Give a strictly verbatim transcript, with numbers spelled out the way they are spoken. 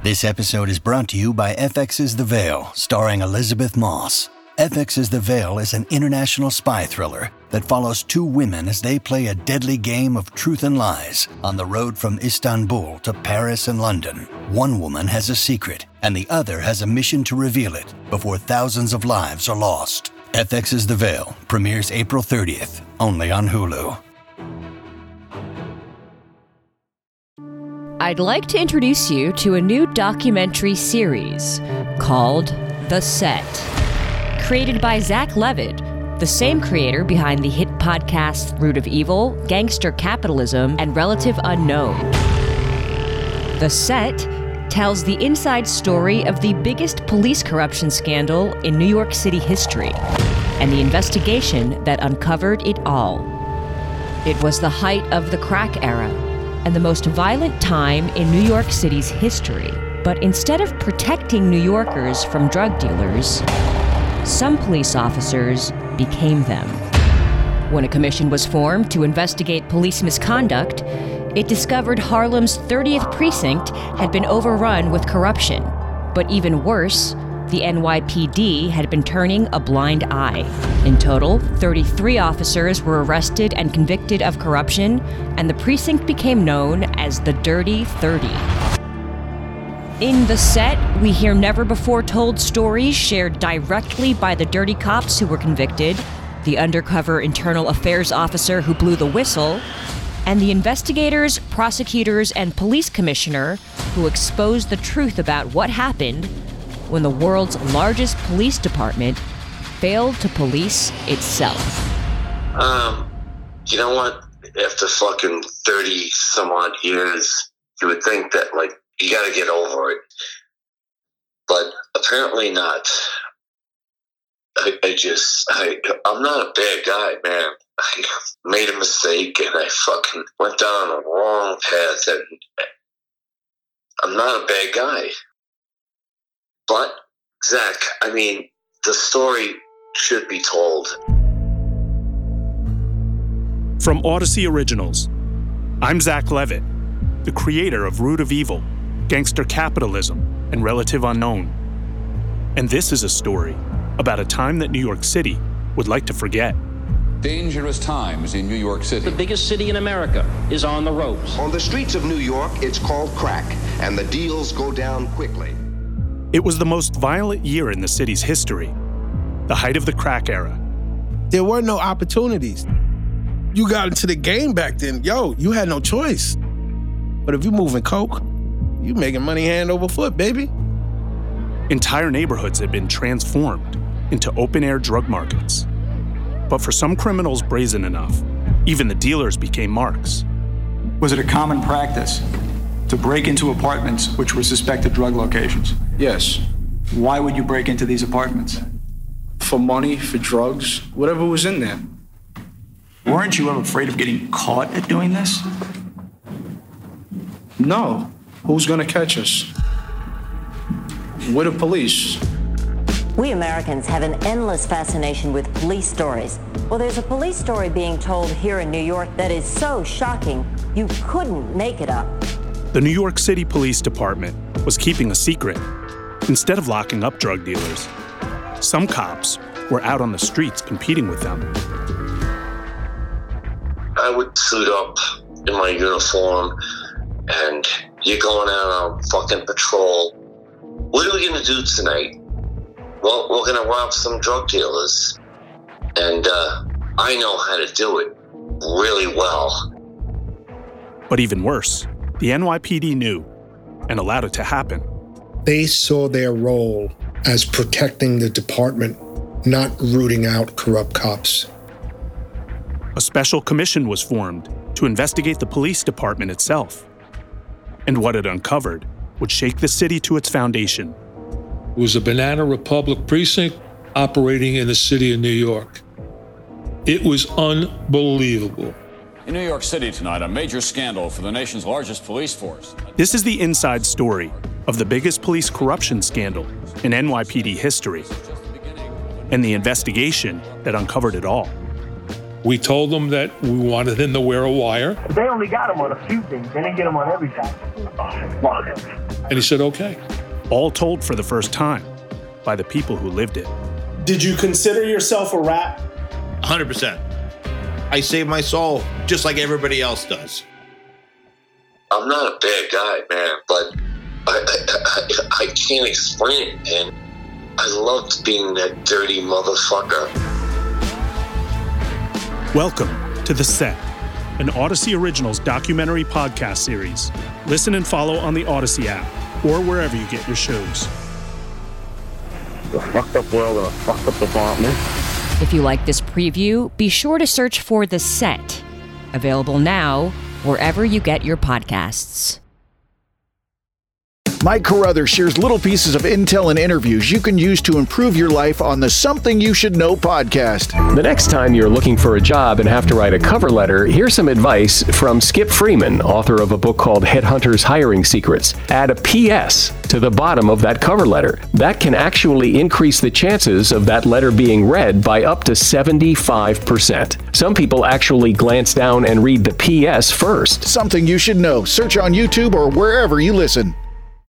This episode is brought to you by F X's The Veil, starring Elizabeth Moss. F X's The Veil is an international spy thriller that follows two women as they play a deadly game of truth and lies on the road from Istanbul to Paris and London. One woman has a secret, and the other has a mission to reveal it before thousands of lives are lost. F X's The Veil premieres April thirtieth, only on Hulu. I'd like to introduce you to a new documentary series called The Set. Created by Zach Levitt, the same creator behind the hit podcasts Root of Evil, Gangster Capitalism, and Relative Unknown. The Set tells the inside story of the biggest police corruption scandal in New York City history and the investigation that uncovered it all. It was the height of the crack era and the most violent time in New York City's history. But instead of protecting New Yorkers from drug dealers, some police officers became them. When a commission was formed to investigate police misconduct, it discovered Harlem's thirtieth precinct had been overrun with corruption. But even worse, the N Y P D had been turning a blind eye. In total, thirty-three officers were arrested and convicted of corruption, and the precinct became known as the Dirty thirty. In The Set, we hear never-before-told stories shared directly by the dirty cops who were convicted, the undercover internal affairs officer who blew the whistle, and the investigators, prosecutors, and police commissioner who exposed the truth about what happened when the world's largest police department failed to police itself. Um, you know what? After fucking thirty some odd years, you would think that, like, you gotta get over it. But apparently not. I, I just, I, I'm not a bad guy, man. I made a mistake and I fucking went down a wrong path, and I'm not a bad guy. But, Zach, I mean, the story should be told. From Odyssey Originals, I'm Zach Levitt, the creator of Root of Evil, Gangster Capitalism, and Relative Unknown. And this is a story about a time that New York City would like to forget. Dangerous times in New York City. The biggest city in America is on the ropes. On the streets of New York, it's called crack, and the deals go down quickly. It was the most violent year in the city's history, the height of the crack era. There were no opportunities. You got into the game back then, yo, you had no choice. But if you moving coke, you making money hand over foot, baby. Entire neighborhoods had been transformed into open-air drug markets. But for some criminals brazen enough, even the dealers became marks. Was it a common practice to break into apartments which were suspected drug locations? Yes. Why would you break into these apartments? For money, for drugs, whatever was in there. Weren't you ever afraid of getting caught at doing this? No. Who's gonna catch us? We're the police. We Americans have an endless fascination with police stories. Well, there's a police story being told here in New York that is so shocking, you couldn't make it up. The New York City Police Department was keeping a secret. Instead of locking up drug dealers, some cops were out on the streets competing with them. I would suit up in my uniform, and you're going out on fucking patrol. What are we gonna do tonight? Well, we're gonna rob some drug dealers. And uh, I know how to do it really well. But even worse, the N Y P D knew and allowed it to happen. They saw their role as protecting the department, not rooting out corrupt cops. A special commission was formed to investigate the police department itself. And what it uncovered would shake the city to its foundation. It was a Banana Republic precinct operating in the city of New York. It was unbelievable. In New York City tonight, a major scandal for the nation's largest police force. This is the inside story of the biggest police corruption scandal in N Y P D history, and the investigation that uncovered it all. We told them that we wanted them to wear a wire. They only got them on a few things. They didn't get them on everything. Oh, And he said, okay. All told for the first time by the people who lived it. Did you consider yourself a rat? one hundred percent. I saved my soul just like everybody else does. I'm not a bad guy, man, but I, I, I, I can't explain it, and I loved being that dirty motherfucker. Welcome to The Set, an Odyssey Originals documentary podcast series. Listen and follow on the Odyssey app or wherever you get your shows. The fucked up world of a fucked up department. If you like this preview, be sure to search for The Set. Available now wherever you get your podcasts. Mike Carruthers shares little pieces of intel and interviews you can use to improve your life on the Something You Should Know podcast. The next time you're looking for a job and have to write a cover letter, here's some advice from Skip Freeman, author of a book called Headhunters Hiring Secrets. Add a P S to the bottom of that cover letter. That can actually increase the chances of that letter being read by up to seventy-five percent. Some people actually glance down and read the P S first. Something You Should Know. Search on YouTube or wherever you listen.